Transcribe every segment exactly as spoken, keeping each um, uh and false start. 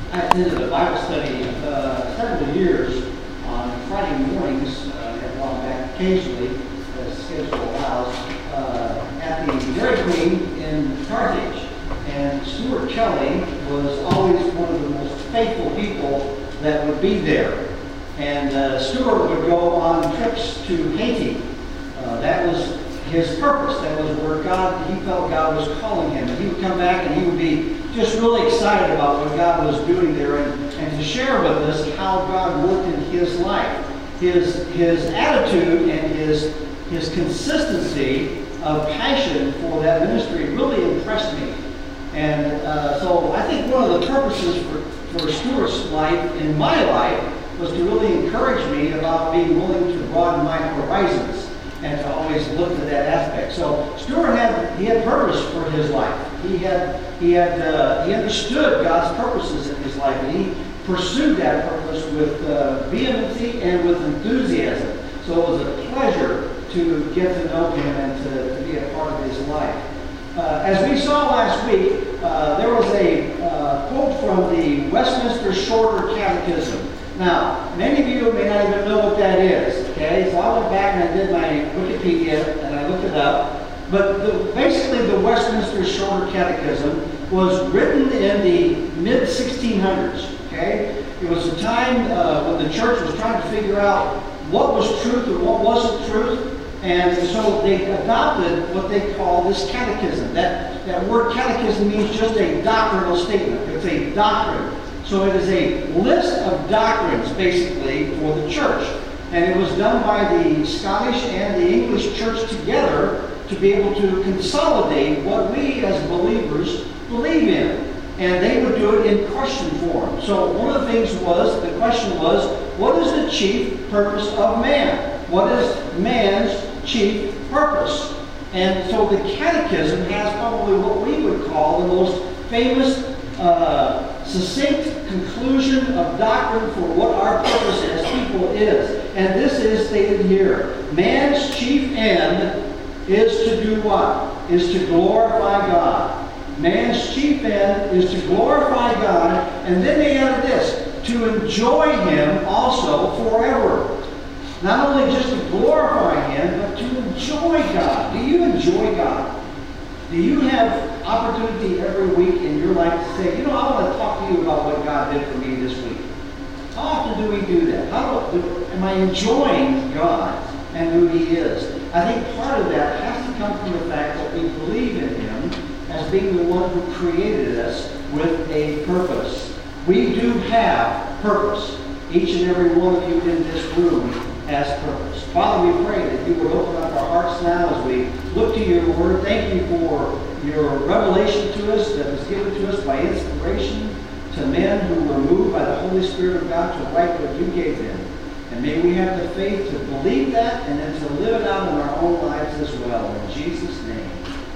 I attended a Bible study uh, several years on Friday mornings, uh, and gone back occasionally, as schedule allows, uh, at the Dairy Queen in Carthage. And Stuart Kelly was always one of the most faithful people that would be there. And uh, Stuart would go on trips to Haiti. Uh, that was his purpose. That was where God, he felt God was calling him. And he would come back and he would be just really excited about what God was doing there, and, and to share with us how God worked in his life. His, his attitude and his, his consistency of passion for that ministry really impressed me. And uh, so I think one of the purposes for, for Stuart's life in my life was to really encourage me about being willing to broaden my horizons and to always look to that aspect. So Stuart had he had purpose for his life. He had he had uh, he understood God's purposes in his life, and he pursued that purpose with uh, vehemency and with enthusiasm. So it was a pleasure to get to know him and to, to be a part of his life. Uh, as we saw last week, uh, there was a uh, quote from the Westminster Shorter Catechism. Now, many of you may not even know what that is, okay? So I went back and I did my Wikipedia and I looked it up. But the, basically the Westminster Shorter Catechism was written in the mid sixteen hundreds, okay? It was a time uh, when the church was trying to figure out what was truth and what wasn't truth. And so they adopted what they call this catechism. That, that word catechism means just a doctrinal statement. It's a doctrine. So it is a list of doctrines, basically, for the church. And it was done by the Scottish and the English church together to be able to consolidate what we as believers believe in. And they would do it in question form. So one of the things was, the question was, what is the chief purpose of man? What is man's chief purpose? And so the catechism has probably what we would call the most famous, uh, succinct conclusion of doctrine for what our purpose as people is. And this is stated here. Man's chief end is to do what? Is to glorify God. Man's chief end is to glorify God, and then they added this, to enjoy Him also forever. Not only just to glorify Him, but to enjoy God. Do you enjoy God? Do you have opportunity every week in your life to say, you know, I want to talk to you about what God did for me this week? How often do we do that? How do, am I enjoying God and who He is? I think part of that has to come from the fact that we believe in Him as being the one who created us with a purpose. We do have purpose. Each and every one of you in this room has purpose. Father, we pray that you would open up our hearts now as we look to your word. Thank you for your revelation to us that was given to us by inspiration to men who were moved by the Holy Spirit of God to write what you gave them. And may we have the faith to believe that and then to live it out in our own lives as well. In Jesus' name,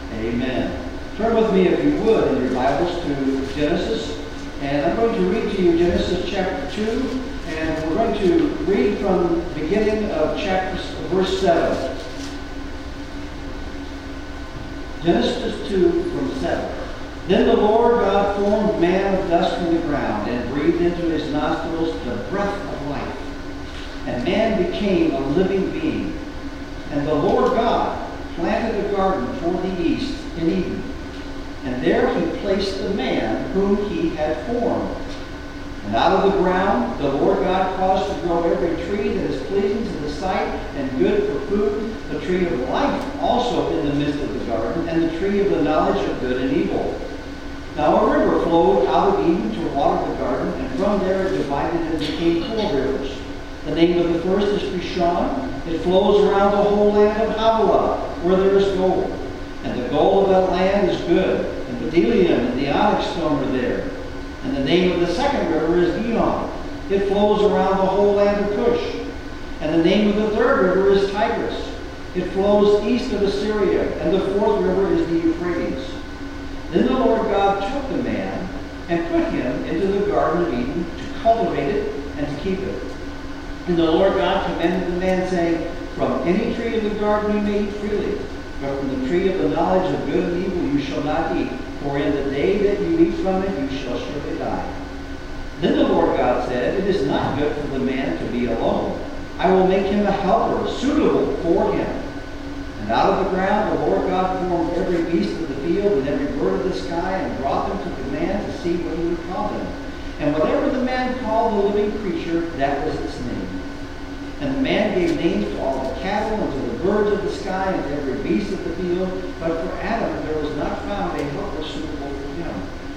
amen. Turn with me, if you would, in your Bibles to Genesis. And I'm going to read to you Genesis chapter two. And we're going to read from the beginning of chapter, verse seven. Genesis two from seven. Then the Lord God formed man of dust from the ground and breathed into his nostrils the breath of life. And man became a living being. And the Lord God planted a garden toward the east in Eden. And there he placed the man whom he had formed. And out of the ground the Lord God caused to grow every tree that is pleasing to the sight and good for food, the tree of life also in the midst of the garden, and the tree of the knowledge of good and evil. Now a river flowed out of Eden to water the garden, and from there it divided and became four rivers. The name of the first is Pishon. It flows around the whole land of Havilah, where there is gold. And the gold of that land is good, and bdellium and the onyx stone are there. And the name of the second river is Gihon. It flows around the whole land of Cush. And the name of the third river is Tigris. It flows east of Assyria. And the fourth river is the Euphrates. Then the Lord God took the man and put him into the garden of Eden to cultivate it and to keep it. And the Lord God commanded the man, saying, from any tree of the garden you may eat freely, but from the tree of the knowledge of good and evil you shall not eat. For in the day that you eat from it, you shall surely die. said, "It is not good for the man to be alone. I will make him a helper suitable for him." And out of the ground the Lord God formed every beast of the field and every bird of the sky, and brought them to the man to see what he would call them. And whatever the man called the living creature, that was its name. And the man gave names to all the cattle, and to the birds of the sky, and to every beast of the field. But for Adam there was not found a helper suitable for him.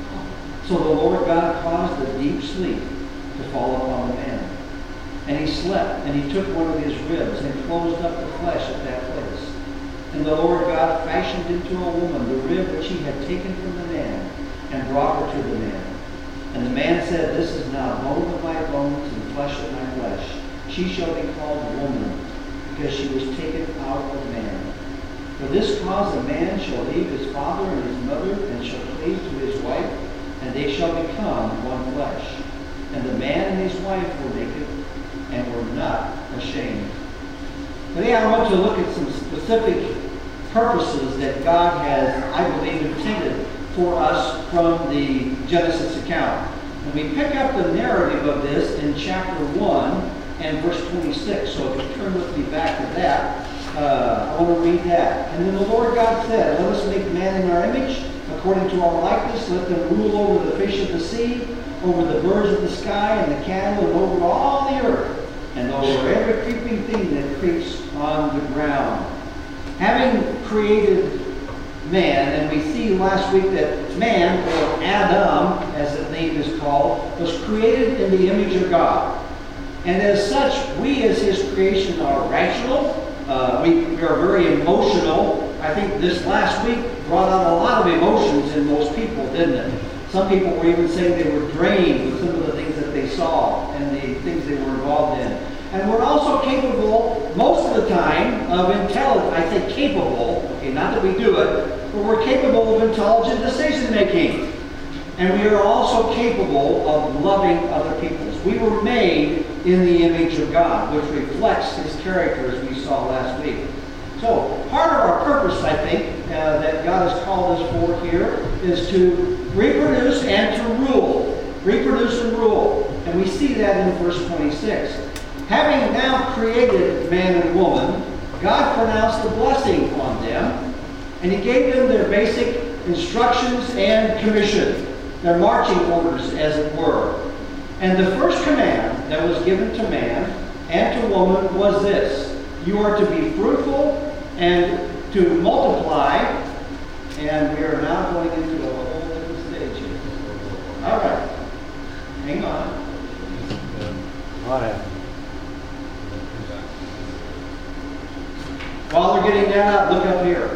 So the Lord God caused a deep sleep to fall upon the man. And he slept, and he took one of his ribs, and closed up the flesh at that place. And the Lord God fashioned into a woman the rib which he had taken from the man, and brought her to the man. And the man said, "This is now bone of my bones and flesh of my flesh. She shall be called woman, because she was taken out of man. For this cause a man shall leave his father and his mother, and shall cleave to his wife, and they shall become one flesh. And the man and his wife were naked, and were not ashamed." Today I want to look at some specific purposes that God has, I believe, intended for us from the Genesis account. And we pick up the narrative of this in chapter one and verse twenty-six. So if you turn with me back to that, uh, I want to read that. "And then the Lord God said, Let us make man in our image, according to our likeness. Let them rule over the fish of the sea, over the birds of the sky, and the cattle, and over all the earth, and over every creeping thing that creeps on the ground." Having created man, and we see last week that man, or Adam, as the name is called, was created in the image of God. And as such, we as his creation are rational. Uh, we, we are very emotional. I think this last week brought out a lot of emotions in most people, didn't it? Some people were even saying they were drained with some of the things that they saw and the things they were involved in. And we're also capable, most of the time, of intelligent, I say capable, okay, not that we do it, but we're capable of intelligent decision making. And we are also capable of loving other people. We were made in the image of God, which reflects his character, as we saw last week. So, part of our purpose, I think, uh, that God has called us for here is to reproduce and to rule. Reproduce and rule. And we see that in verse twenty-six. "Having now created man and woman, God pronounced a blessing on them, and he gave them their basic instructions and commission, their marching orders, as it were. And the first command that was given to man and to woman was this: you are to be fruitful and to multiply." And we are now going into a whole different stage here. All right. Hang on. What happened? While they're getting that out, look up here.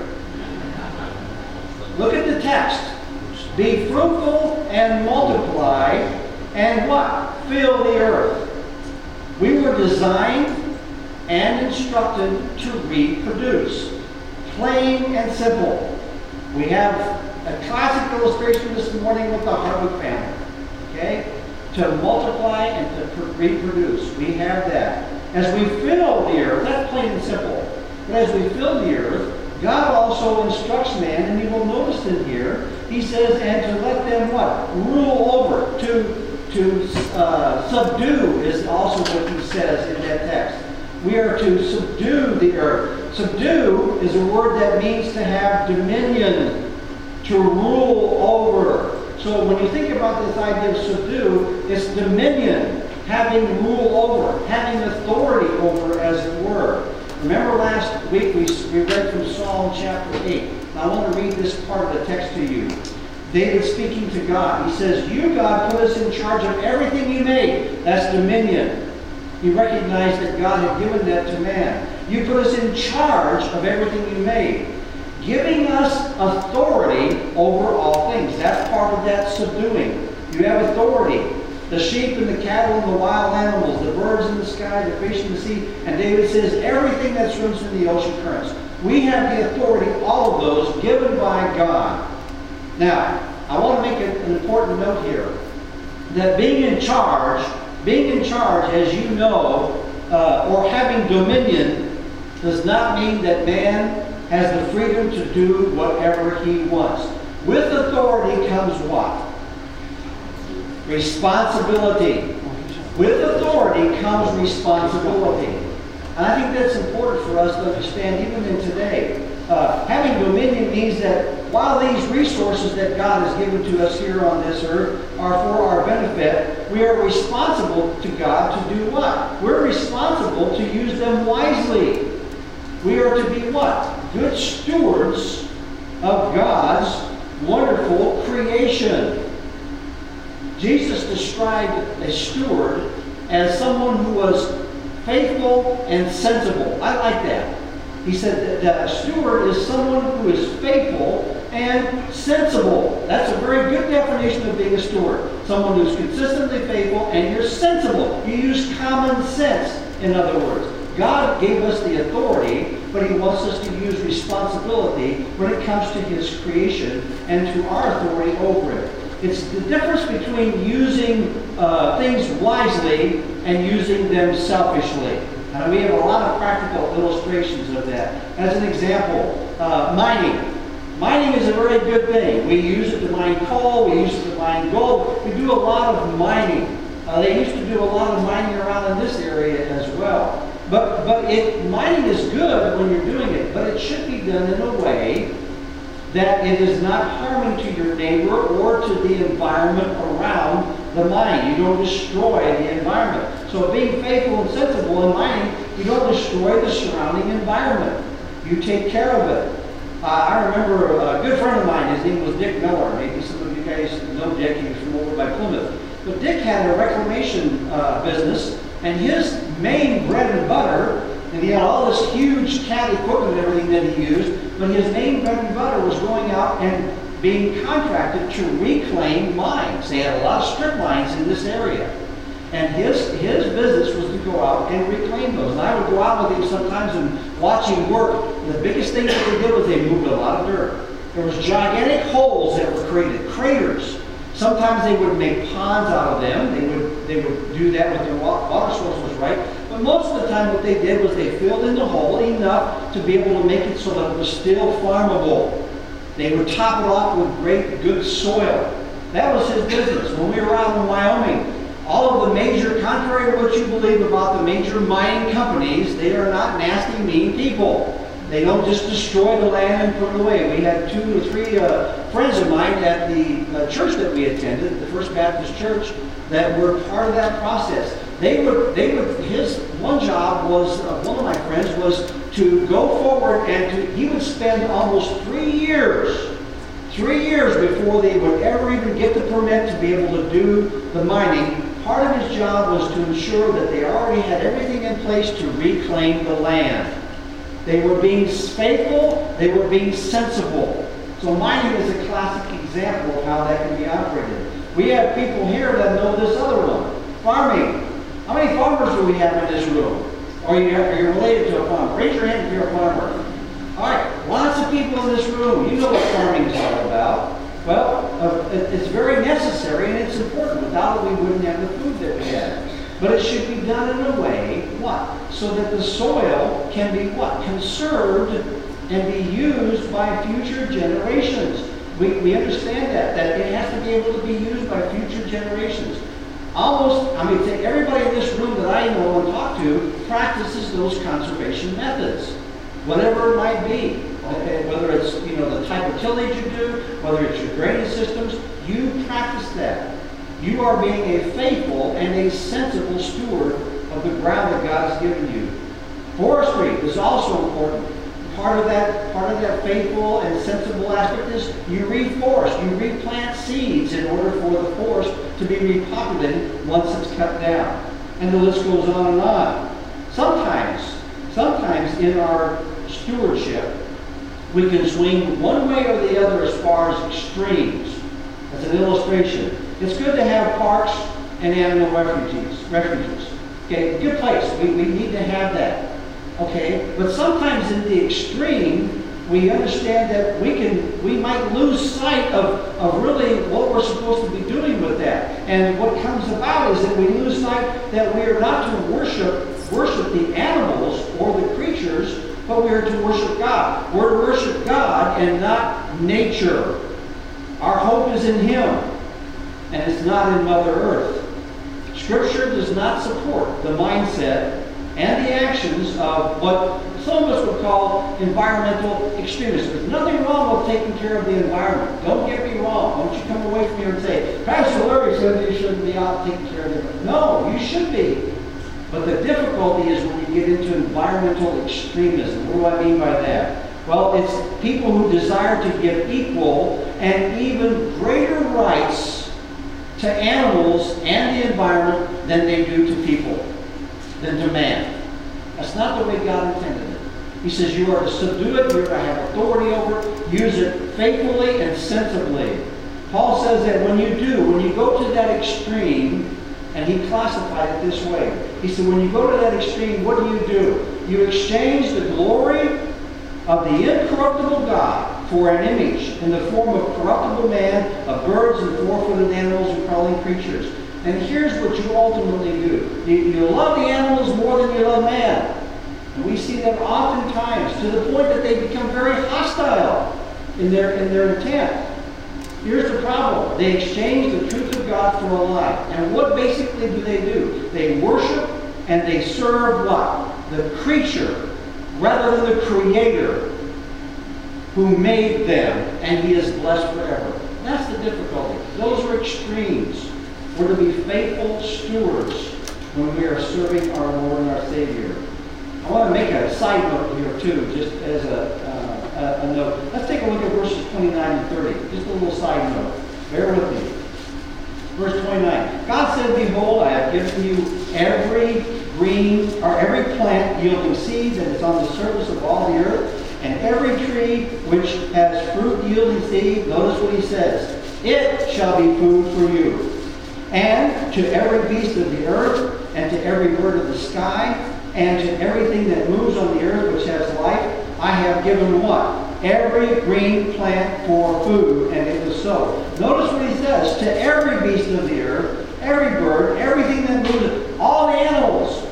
Look at the text. "Be fruitful and multiply, and what? Fill the earth." We were designed and instructed to reproduce. Plain and simple. We have a classic illustration this morning with the Harwood family. Okay? To multiply and to reproduce. We have that. As we fill the earth, that's plain and simple. But as we fill the earth, God also instructs man, and you will notice in here, he says, and to let them what? Rule over. To, to uh, subdue is also what he says in that text. We are to subdue the earth. Subdue is a word that means to have dominion, to rule over. So when you think about this idea of subdue, it's dominion, having rule over, having authority over, as it were. Remember last week we, we read from Psalm chapter eight. Now I want to read this part of the text to you. David speaking to God. He says, "You, God, put us in charge of everything you made." That's dominion. He recognized that God had given that to man. "You put us in charge of everything you made, giving us authority over all things." That's part of that subduing. You have authority. The sheep and the cattle and the wild animals, the birds in the sky, the fish in the sea. And David says everything that swims in the ocean currents. We have the authority, all of those, given by God. Now, I want to make an important note here. That being in charge, being in charge, as you know, uh, or having dominion, does not mean that man has the freedom to do whatever he wants. With authority comes what? Responsibility. With authority comes responsibility. And I think that's important for us to understand even in today. Uh, having dominion means that while these resources that God has given to us here on this earth are for our benefit, we are responsible to God to do what? We're responsible to use them wisely. We are to be what? Good stewards of God's wonderful creation. Jesus described a steward as someone who was faithful and sensible. I like that. He said that a steward is someone who is faithful and sensible. That's a very good definition of being a steward. Someone who's consistently faithful and you're sensible. You use common sense, in other words. God gave us the authority, but He wants us to use responsibility when it comes to His creation and to our authority over it. It's the difference between using uh, things wisely and using them selfishly. And we have a lot of practical illustrations of that. As an example, uh, mining. Mining is a very good thing. We use it to mine coal, we use it to mine gold. We do a lot of mining. Uh, they used to do a lot of mining around in this area as well. But, but it, mining is good when you're doing it, but it should be done in a way that it is not harming to your neighbor or to the environment around the mine. You don't destroy the environment. So being faithful and sensible in mining, you don't destroy the surrounding environment. You take care of it. Uh, I remember a good friend of mine, his name was Dick Miller. Maybe some of you guys know Dick. He was from over by Plymouth. But Dick had a reclamation uh, business, and his main bread and butter, and he had all this huge cat equipment and everything that he used, but his main bread and butter was going out and being contracted to reclaim mines. They had a lot of strip mines in this area. And his, his business was to go out and reclaim those. And I would go out with him sometimes and watch him work. And the biggest thing that they did was they moved a lot of dirt. There was gigantic holes that were created, craters. Sometimes they would make ponds out of them. They would, they would do that with their water source was right. But most of the time what they did was they filled in the hole enough to be able to make it so that it was still farmable. They would top it off with great, good soil. That was his business. When we were out in Wyoming, all of the major, contrary to what you believe about the major mining companies, they are not nasty, mean people. They don't just destroy the land and put it away. We had two or three uh, friends of mine at the uh, church that we attended, the First Baptist Church, that were part of that process. They would, they would, his one job was, uh, one of my friends was to go forward and to, he would spend almost three years, three years before they would ever even get the permit to be able to do the mining. Part of his job was to ensure that they already had everything in place to reclaim the land. They were being faithful, they were being sensible. So mining is a classic example of how that can be operated. We have people here that know this other one. Farming. How many farmers do we have in this room? Or are you, are you related to a farmer? Raise your hand if you're a farmer. All right, lots of people in this room. You know what farming is all about. Well, uh, it, it's very necessary and it's important. Without it, we wouldn't have the food that we have. But it should be done in a way, what? So that the soil can be what? Conserved and be used by future generations. We, we understand that, that it has to be able to be used by future generations. Almost, I mean, everybody in this room that I know and talk to practices those conservation methods, whatever it might be. Okay, whether it's, you know, the type of tillage you do, whether it's your drainage systems, you practice that. You are being a faithful and a sensible steward of the ground that God has given you. Forestry is also important. Part of that, part of that faithful and sensible aspect is you reforest, you replant seeds in order for the forest to be repopulated once it's cut down. And the list goes on and on. Sometimes, sometimes in our stewardship, we can swing one way or the other as far as extremes. As an illustration, it's good to have parks and animal refuges. refuges. Okay, good place. We, we need to have that. Okay, but sometimes in the extreme, we understand that we can, we might lose sight of, of really what we're supposed to be doing with that. And what comes about is that we lose sight that we are not to worship, worship the animals or the creatures, but we are to worship God. We're to worship God and not nature. Our hope is in Him, and it's not in Mother Earth. Scripture does not support the mindset and the actions of what some of us would call environmental extremists. There's nothing wrong with taking care of the environment. Don't get me wrong. Don't you come away from here and say, Pastor Larry said you shouldn't be out taking care of the environment. No, you should be. But the difficulty is when you get into environmental extremism. What do I mean by that? Well, it's people who desire to give equal and even greater rights to animals and the environment than they do to people, than to man. That's not the way God intended it. He says you are to subdue it, you are to have authority over it, use it faithfully and sensibly. Paul says that when you do, when you go to that extreme, and he classified it this way. He said when you go to that extreme, what do you do? You exchange the glory of the incorruptible God for an image in the form of corruptible man, of birds and four-footed animals and crawling creatures. And here's what you ultimately do. You, you love the animals more than you love man. And we see that oftentimes to the point that they become very hostile in their, in their intent. Here's the problem. They exchange the truth of God for a lie. And what basically do they do? They worship and they serve what? The creature rather than the Creator who made them, and He is blessed forever. That's the difficulty. Those are extremes. We're to be faithful stewards when we are serving our Lord and our Savior. I want to make a side note here too, just as a, uh, a, a note. Let's take a look at verses twenty-nine and thirty. Just a little side note. Bear with me. Verse twenty-nine. God said, Behold, I have given you every green, or every plant yielding seed that is on the surface of all the earth, and every tree which has fruit yielding seed. Notice what he says. It shall be food for you. And to every beast of the earth, and to every bird of the sky, and to everything that moves on the earth which has life, I have given what? Every green plant for food, and it was so. Notice what he says. To every beast of the earth, every bird, everything that moves, all the animals,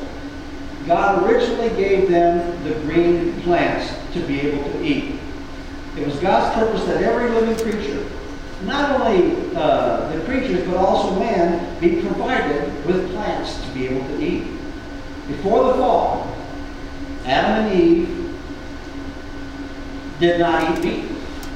God originally gave them the green plants to be able to eat. It was God's purpose that every living creature, not only uh, the creatures, but also man, be provided with plants to be able to eat. Before the fall, Adam and Eve did not eat meat.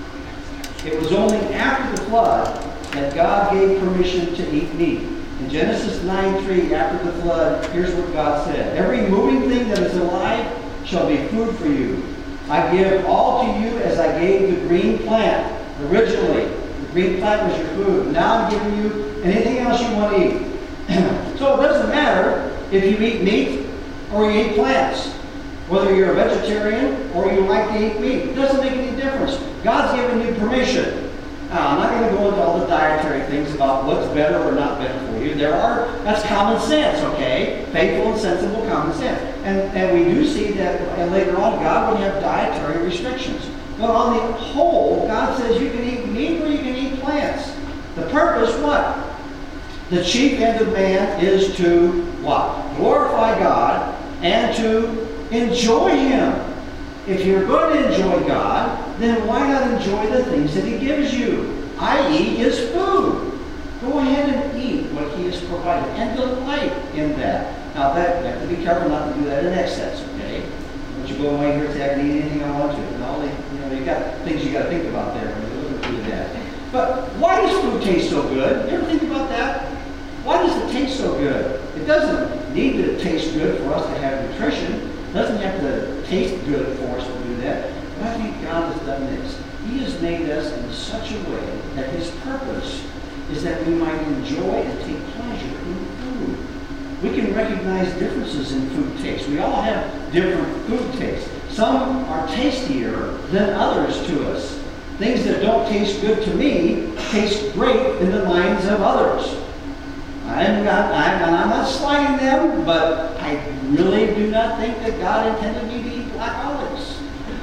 It was only after the flood that God gave permission to eat meat. In Genesis nine three, after the flood, here's what God said. Every moving thing that is alive shall be food for you. I give all to you as I gave the green plant. Originally, the green plant was your food. Now I'm giving you anything else you want to eat. So it doesn't matter if you eat meat or you eat plants. Whether you're a vegetarian or you like to eat meat. It doesn't make any difference. God's given you permission. Now, I'm not going to go into all the dietary things about what's better or not better for you. There are, that's common sense, okay? Faithful and sensible common sense. And, and we do see that and later on God would have dietary restrictions. But on the whole, God says you can eat meat or you can eat plants. The purpose, what? The chief end of man is to what? Glorify God and to enjoy Him. If you're going to enjoy God, then why not enjoy the things that He gives you, that is His food? Go ahead and eat what He has provided and delight in that. Now, that, you have to be careful not to do that in excess, okay? Don't you go away here and say, I can eat anything I want to. And all the, you know, you've got things you got to think about there when you're looking through that. But why does food taste so good? You ever think about that? Why does it taste so good? It doesn't need to taste good for us to have nutrition. It doesn't have to taste good for us to do that. But I think God has done this. He has made us in such a way that His purpose is that we might enjoy and take pleasure in food. We can recognize differences in food taste. We all have different food tastes. Some are tastier than others to us. Things that don't taste good to me taste great in the minds of others. I'm not, I'm, I'm not slighting them, but I really do not think that God intended me to eat black olives.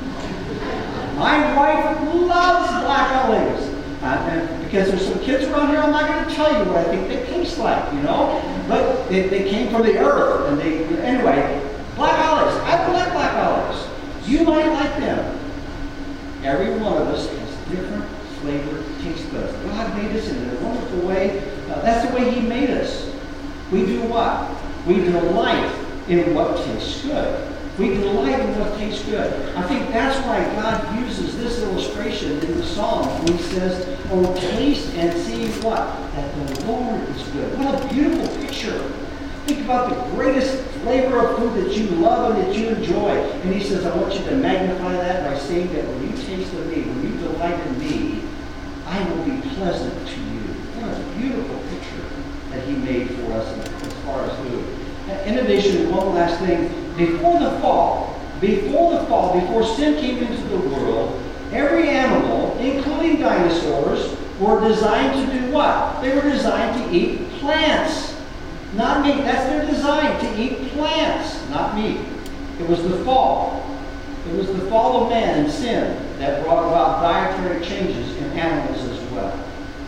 My wife loves black olives. Uh, and because there's some kids around here, I'm not going to tell you what I think they taste like, you know? But they, they came from the earth. And they, anyway, black olives. I don't like black olives. You might like them. Every one of us has different flavored taste buds. God made us in a wonderful way. Uh, that's the way He made us. We do what? We delight in what tastes good. We delight in what tastes good. I think that's why God uses this illustration in the Psalm when he says, oh, taste and see what? That the Lord is good. What a beautiful picture. Think about the greatest flavor of food that you love and that you enjoy. And he says, I want you to magnify that by saying that when you taste of me, when you delight in me, I will be pleasant to you. What a beautiful picture that he made for us as far as food. In addition, one last thing. Before the fall, before the fall, before sin came into the world, every animal, including dinosaurs, were designed to do what? They were designed to eat plants. Not meat. That's their design, to eat plants, not meat. It was the fall. It was the fall of man and sin that brought about dietary changes in animals as well.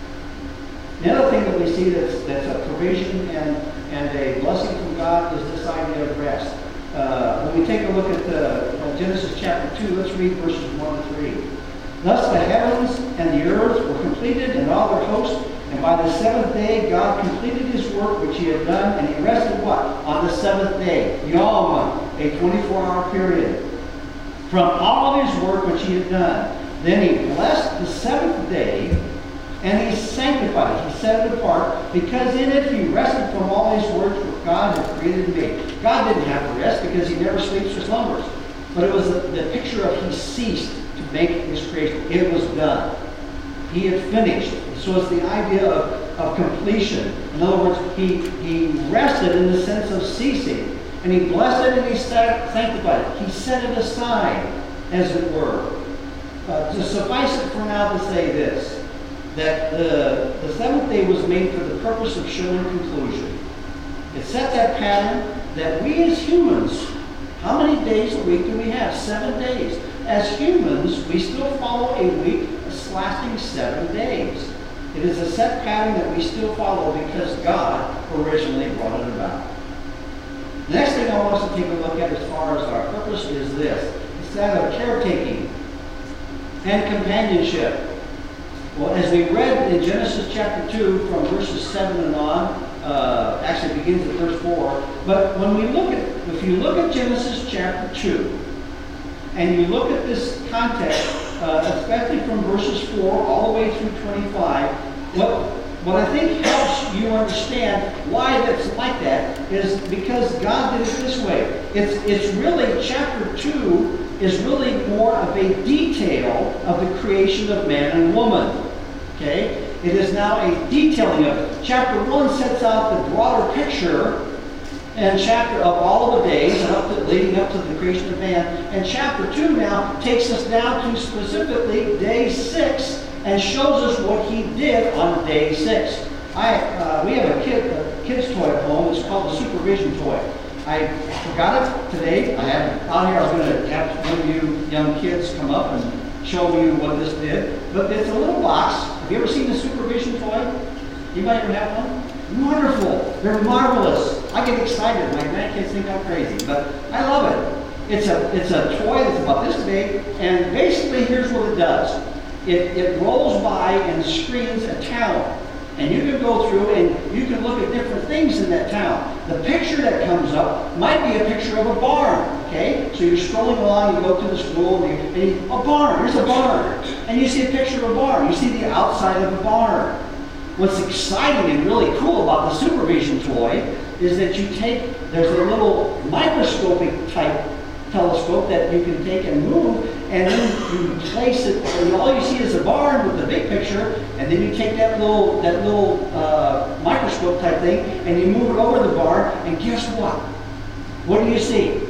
The other thing that we see that's, that's a provision and, and a blessing from God is this idea of rest. Uh, when we take a look at the, uh, Genesis chapter two, let's read verses one to three. Thus the heavens and the earth were completed and all their hosts, and by the seventh day God completed his work which he had done, and he rested what? On the seventh day. Yom, a twenty-four hour period. From all of his work which he had done. Then he blessed the seventh day, and he sanctified it. He set it apart, because in it he rested from all his works which God had created and made. God didn't have to rest because he never sleeps or slumbers. But it was the, the picture of he ceased to make his creation. It was done. He had finished. So it's the idea of, of completion. In other words, he, he rested in the sense of ceasing. And he blessed it and he sanctified it. He set it aside, as it were. Uh, to suffice it for now to say this, that the, the seventh day was made for the purpose of showing conclusion. It set that pattern that we as humans, how many days a week do we have? Seven days. As humans, we still follow a week lasting seven days. It is a set pattern that we still follow because God originally brought it about. The next thing I want us to take a look at as far as our purpose is this. It's that of caretaking and companionship. Well, as we read in Genesis chapter two from verses seven and on, uh, actually it begins at verse four, but when we look at, if you look at Genesis chapter two, and you look at this context, uh, especially from verses four all the way through twenty-five, what, what I think helps you understand why that's like that is because God did it this way. It's, it's really, chapter two is really more of a detail of the creation of man and woman. Okay? It is now a detailing of it. Chapter one sets out the broader picture and chapter of all of the days and up to, leading up to the creation of man. And chapter two now takes us down to specifically day six and shows us what he did on day six. I, uh, we have a, kid, a kid's toy at home. It's called the Supervision toy. I forgot it today. I have it out here. I was going to have one of you young kids come up and show you what this did. But it's a little box. Have you ever seen the Supervision toy? Anybody ever have one? Wonderful. They're marvelous. I get excited. My grandkids think I'm crazy, but I love it. It's a, it's a toy that's about this big, and basically here's what it does. It, it rolls by and screens a town. And you can go through and you can look at different things in that town. The picture that comes up might be a picture of a barn, okay? So you're strolling along, you go to the school, and, you, and you, a barn, here's a barn. And you see a picture of a barn. You see the outside of a barn. What's exciting and really cool about the Supervision toy is that you take, there's a little microscopic type telescope that you can take and move, and then you place it, and all you see is a barn with the big picture, and then you take that little that little uh, microscope type thing, and you move it over the barn, and guess what? What do you see?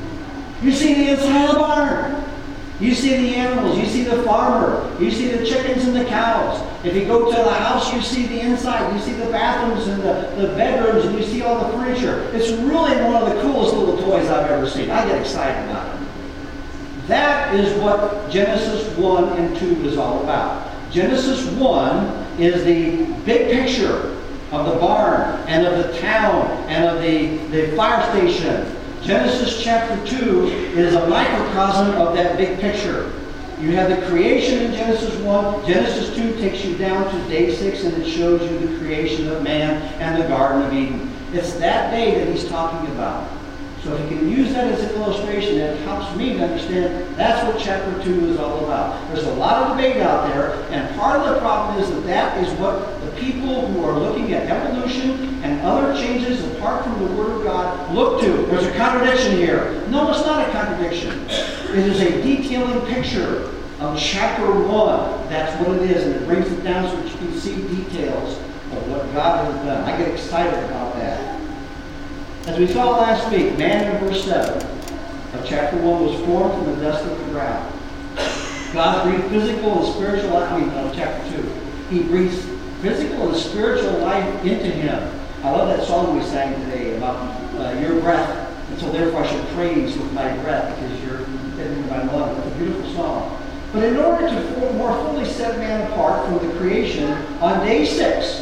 You see the inside of the barn. You see the animals, you see the farmer, you see the chickens and the cows. If you go to the house, you see the inside, you see the bathrooms and the, the bedrooms, and you see all the furniture. It's really one of the coolest little toys I've ever seen. I get excited about it. That is what Genesis one and two is all about. Genesis one is the big picture of the barn and of the town and of the, the fire station. Genesis chapter two is a microcosm of that big picture. You have the creation in Genesis one. Genesis two takes you down to day six, and it shows you the creation of man and the Garden of Eden. It's that day that he's talking about. So if you can use that as an illustration, it helps me to understand that's what chapter two is all about. There's a lot of debate out there, and part of the problem is that that is what the people who are looking at evolution and other changes apart from the Word of God look to. There's a contradiction here. No, it's not a contradiction. It is a detailing picture of chapter one. That's what it is, and it brings it down so that you can see details of what God has done. I get excited about that. As we saw last week, man in verse seven of chapter one was formed from the dust of the ground. God breathed physical and spiritual life, I mean, uh, chapter two. He breathes physical and spiritual life into him. I love that song we sang today about uh, your breath, and so therefore I should praise with my breath because you're in my love. It's a beautiful song. But in order to more fully set man apart from the creation, on day six,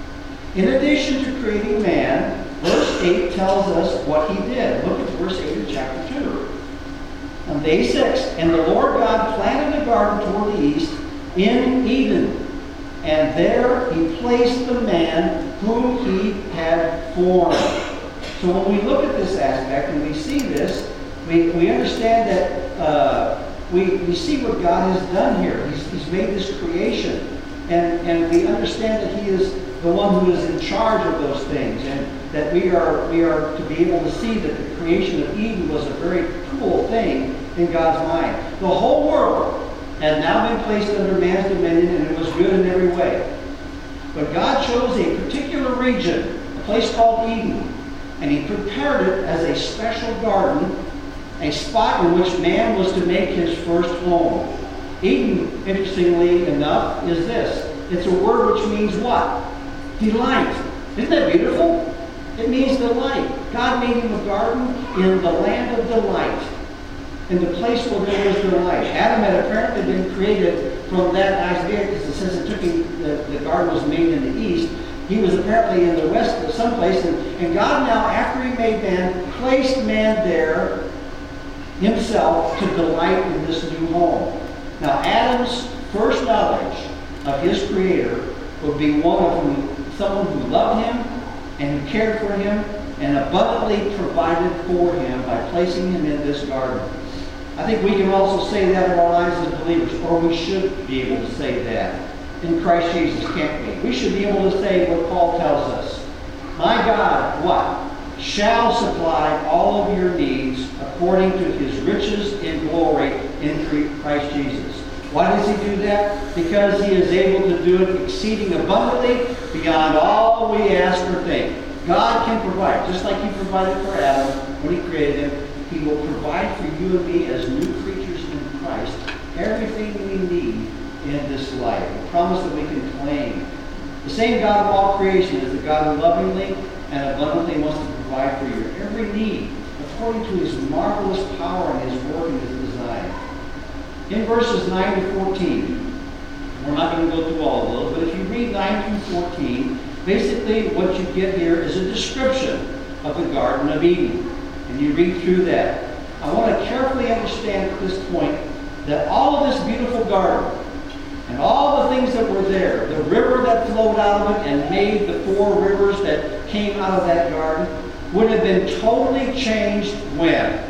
in addition to creating man, verse eight tells us what he did. Look at verse eight of chapter two. On day six, and the Lord God planted a garden toward the east in Eden, and there he placed the man whom he had formed. So when we look at this aspect and we see this, we, we understand that uh, we, we see what God has done here. He's, he's made this creation. And, and we understand that he is the one who is in charge of those things, and that we are, we are to be able to see that the creation of Eden was a very cool thing in God's mind. The whole world has now been placed under man's dominion, and it was good in every way. But God chose a particular region, a place called Eden, and he prepared it as a special garden, a spot in which man was to make his first home. Eden, interestingly enough, is this. It's a word which means what? Delight. Isn't that beautiful? It means delight. God made him a garden in the land of delight, in the place where there was delight. Adam had apparently been created from that Isaiah, because it says it took him, the, the garden was made in the east. He was apparently in the west someplace, and, and God now, after he made man, placed man there himself to delight in this new home. Now, Adam's first knowledge of his Creator would be one of whom, someone who loved him and who cared for him and abundantly provided for him by placing him in this garden. I think we can also say that in our lives as believers, or we should be able to say that in Christ Jesus, can't we? We should be able to say what Paul tells us. My God, what? Shall supply all of your needs according to his riches in glory in Christ Jesus. Why does he do that? Because he is able to do it exceeding abundantly beyond all we ask or think. God can provide, just like he provided for Adam when he created him. He will provide for you and me as new creatures in Christ everything we need in this life. A promise that we can claim. The same God of all creation is the God who lovingly and abundantly wants to provide for your every need according to his marvelous power and his work and his design. In verses nine to fourteen, we're not going to go through all of those, but if you read nine through fourteen, basically what you get here is a description of the Garden of Eden. And you read through that. I want to carefully understand at this point that all of this beautiful garden and all the things that were there, the river that flowed out of it and made the four rivers that came out of that garden, would have been totally changed when?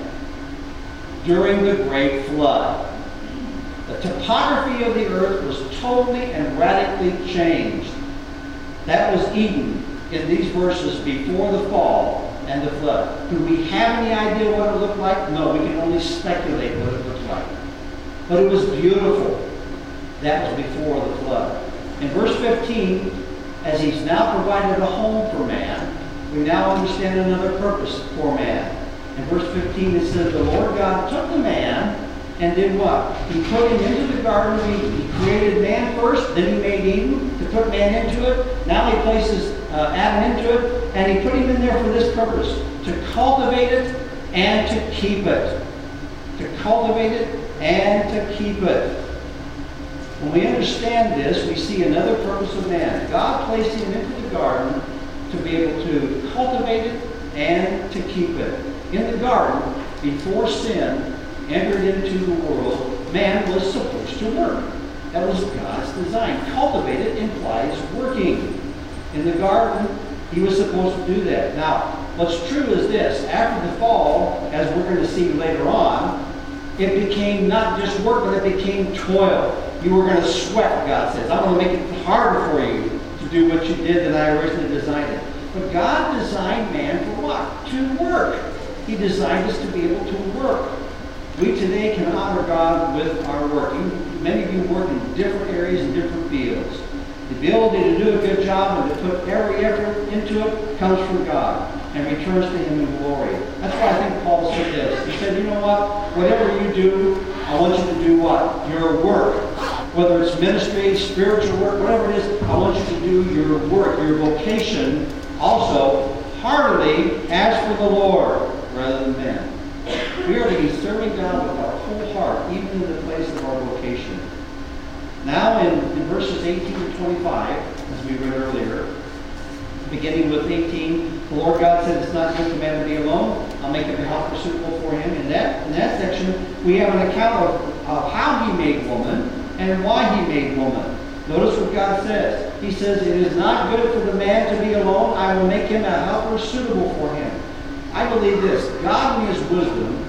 During the Great Flood. The topography of the earth was totally and radically changed. That was Eden in these verses before the fall and the flood. Do we have any idea what it looked like? No, we can only speculate what it looked like. But it was beautiful. That was before the flood. In verse fifteen, as he's now provided a home for man, we now understand another purpose for man. In verse fifteen it says, the Lord God took the man and did what? He put him into the Garden of Eden. He created man first, then he made Eden to put man into it. Now he places uh, Adam into it, and he put him in there for this purpose, to cultivate it and to keep it. To cultivate it and to keep it. When we understand this, we see another purpose of man. God placed him into the garden to be able to cultivate it and to keep it. In the garden, before sin entered into the world, man was supposed to work. That was God's design. Cultivate it implies working. In the garden, He was supposed to do that. Now, what's true is this. After the fall, as we're going to see later on, it became not just work, but it became toil. You were going to sweat, God says. I'm going to make it harder for you to do what you did than I originally designed it. But God designed man for what? To work. He designed us to be able to work. We today can honor God with our work. You, many of you work in different areas and different fields. The ability to do a good job and to put every effort into it comes from God and returns to Him in glory. That's why I think Paul said this. He said, you know what? Whatever you do, I want you to do what? Your work. Whether it's ministry, spiritual work, whatever it is, I want you to do your work, your vocation, also heartily as for the Lord rather than men. We are to be serving God with our whole heart, even in the place of our vocation. Now in, in verses eighteen to twenty-five, as we read earlier, beginning with eighteen, the Lord God said it's not good for man to be alone. I'll make him a helper suitable for him. In that, in that section, we have an account of, of how He made woman and why He made woman. Notice what God says. He says, it is not good for the man to be alone. I will make him a helper suitable for him. I believe this. God in His wisdom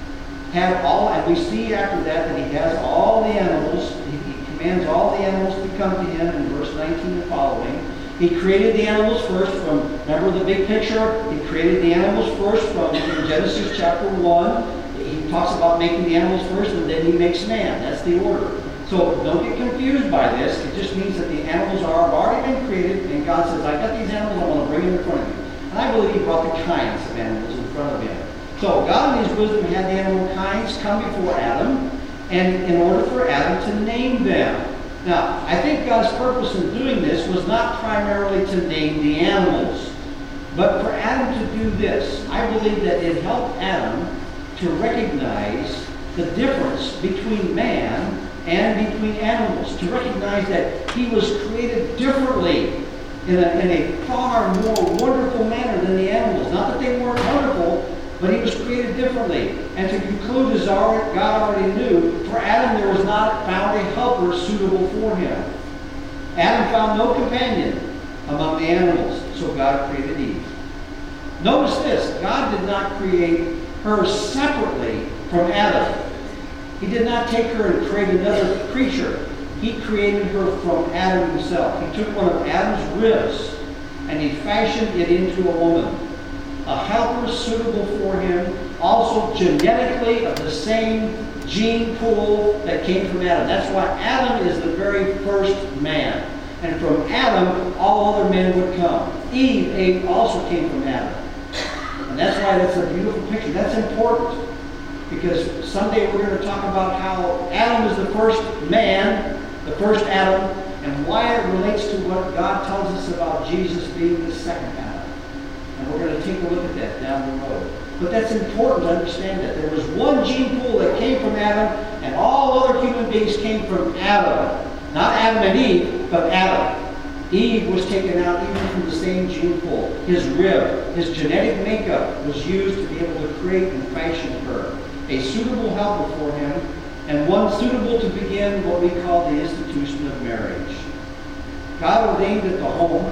had all, and we see after that that He has all the animals. He, he commands all the animals to come to Him in verse nineteen and following. He created the animals first from, remember the big picture? He created the animals first from in Genesis chapter one. He talks about making the animals first, and then He makes man. That's the order. So don't get confused by this. It just means that the animals are have already been created, and God says, I've got these animals, I want to bring them in front of you. And I believe He brought the kinds of animals in front of Him. So God in His wisdom had the animal kinds come before Adam, and in order for Adam to name them. Now, I think God's purpose in doing this was not primarily to name the animals, but for Adam to do this. I believe that it helped Adam to recognize the difference between man and between animals, to recognize that he was created differently in a, in a far more wonderful manner than the animals. Not that they weren't wonderful, but he was created differently. And to conclude, as God already knew, for Adam there was not found a helper suitable for him. Adam found no companion among the animals, so God created Eve. Notice this, God did not create her separately from Adam. He did not take her and create another creature. He created her from Adam himself. He took one of Adam's ribs and He fashioned it into a woman. A helper suitable for him, also genetically of the same gene pool that came from Adam. That's why Adam is the very first man. And from Adam, all other men would come. Eve, Eve also came from Adam. And that's why that's a beautiful picture. That's important. Because someday we're going to talk about how Adam is the first man, the first Adam, and why it relates to what God tells us about Jesus being the second Adam. And we're going to take a look at that down the road. But that's important to understand that. There was one gene pool that came from Adam, and all other human beings came from Adam. Not Adam and Eve, but Adam. Eve was taken out even from the same gene pool. His rib, his genetic makeup was used to be able to create and fashion her. A suitable helper for him, and one suitable to begin what we call the institution of marriage. God ordained that the home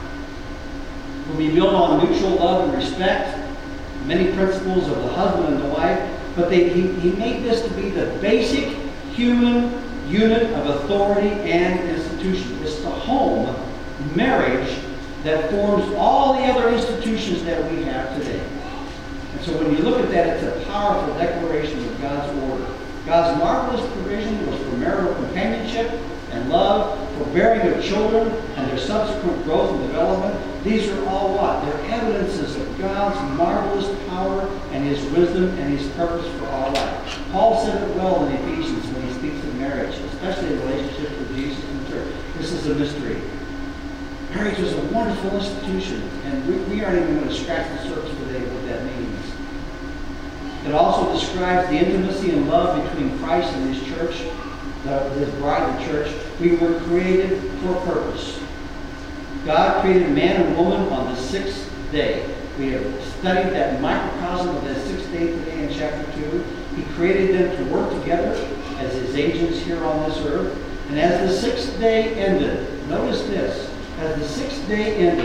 will be built on mutual love and respect, many principles of the husband and the wife, but they, he, he made this to be the basic human unit of authority and institution. It's the home, marriage, that forms all the other institutions that we have today. And so when you look at that, it's a powerful declaration of God's order. God's marvelous provision was for marital companionship and love, for bearing of children and their subsequent growth and development. These are all what? They're evidences of God's marvelous power and His wisdom and His purpose for our life. Paul said it well in Ephesians when he speaks of marriage, especially in relationship with Jesus and the church. This is a mystery. Marriage is a wonderful institution, and we, we aren't even going to scratch the surface today of what that means. It also describes the intimacy and love between Christ and His church, the, His bride, the church. We were created for a purpose. God created man and woman on the sixth day. We have studied that microcosm of the sixth day today in chapter two. He created them to work together as His agents here on this earth. And as the sixth day ended, notice this, as the sixth day ended,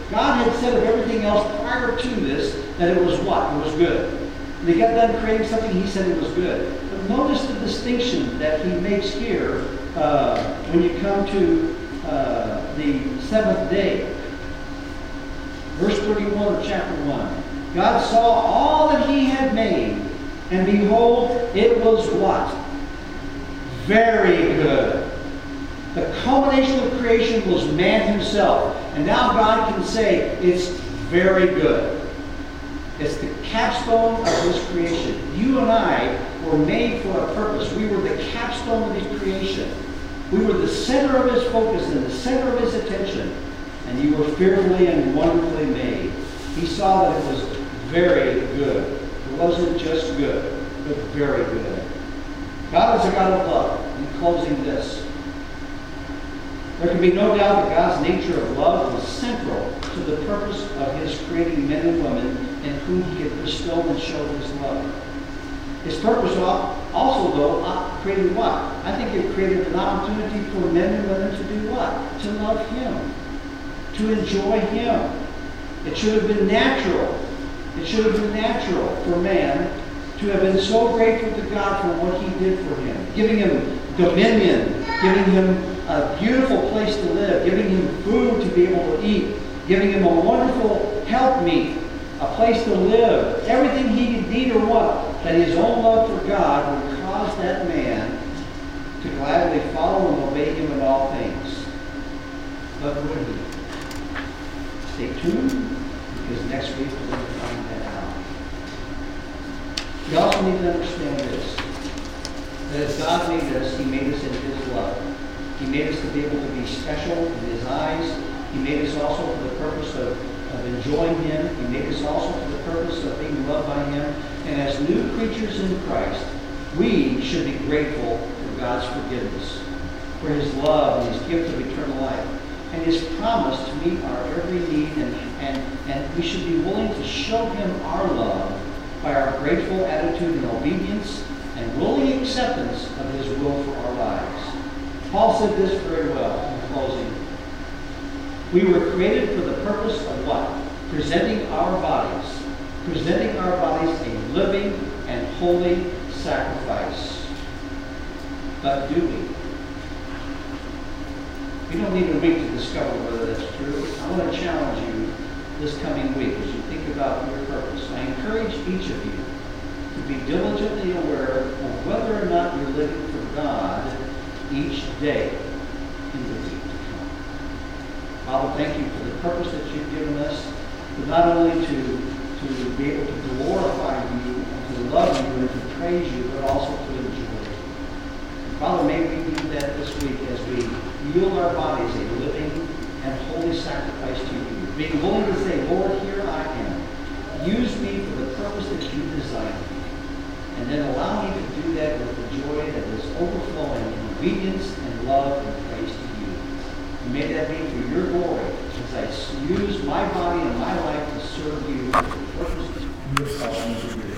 God had said of everything else prior to this that it was what? It was good. When he got done creating something, he said it was good. But notice the distinction that he makes here uh, when you come to uh, the seventh day. Verse thirty-one of chapter one. God saw all that he had made, and behold, it was what? Very good. The culmination of creation was man himself. And now God can say, it's very good. It's the capstone of his creation. You and I were made for a purpose. We were the capstone of his creation. We were the center of his focus and the center of his attention. And you were fearfully and wonderfully made. He saw that it was very good. It wasn't just good, but very good. God is a God of love. In closing this, there can be no doubt that God's nature of love was central to the purpose of his creating men and women in whom he had bestowed and showed his love. His purpose also, though, created what? I think it created an opportunity for men and women to do what? To love him. To enjoy him. It should have been natural. It should have been natural for man to have been so grateful to God for what he did for him. Giving him dominion. Giving him a beautiful place to live. Giving him food to be able to eat. Giving him a wonderful helpmeet. A place to live. Everything he could need or want. That his own love for God would cause that man to gladly follow and obey him in all things. But would he? Stay tuned, because next week we're going to find that out. We also need to understand this. That as God made us, he made us in his love. He made us to be able to be special in his eyes. He made us also for the purpose of, of enjoying him. He made us also for the purpose of being loved by him. And as new creatures in Christ, we should be grateful for God's forgiveness, for his love and his gift of eternal life, and his promise to meet our every need. And, and, and we should be willing to show him our love by our grateful attitude and obedience and willing acceptance of his will for our lives. Paul said this very well in closing. We were created for the purpose of what? Presenting our bodies. Presenting our bodies a living and holy sacrifice. But do we? We don't need a week to discover whether that's true. I want to challenge you this coming week as you think about your purpose. I encourage each of you to be diligently aware of whether or not you're living for God each day in the week to come. Father, thank you for the purpose that you've given us, to not only to to be able to glorify you, and to love you, and to praise you, but also to enjoy you. And Father, may we do that this week as we yield our bodies a living and holy sacrifice to you. Being willing to say, Lord, here I am. Use me for the purpose that you designed me. And then allow me to do that with the joy that is overflowing in obedience and love and praise to you. And may that be for your glory as I use my body and my life to serve you for the purpose you have called me to do.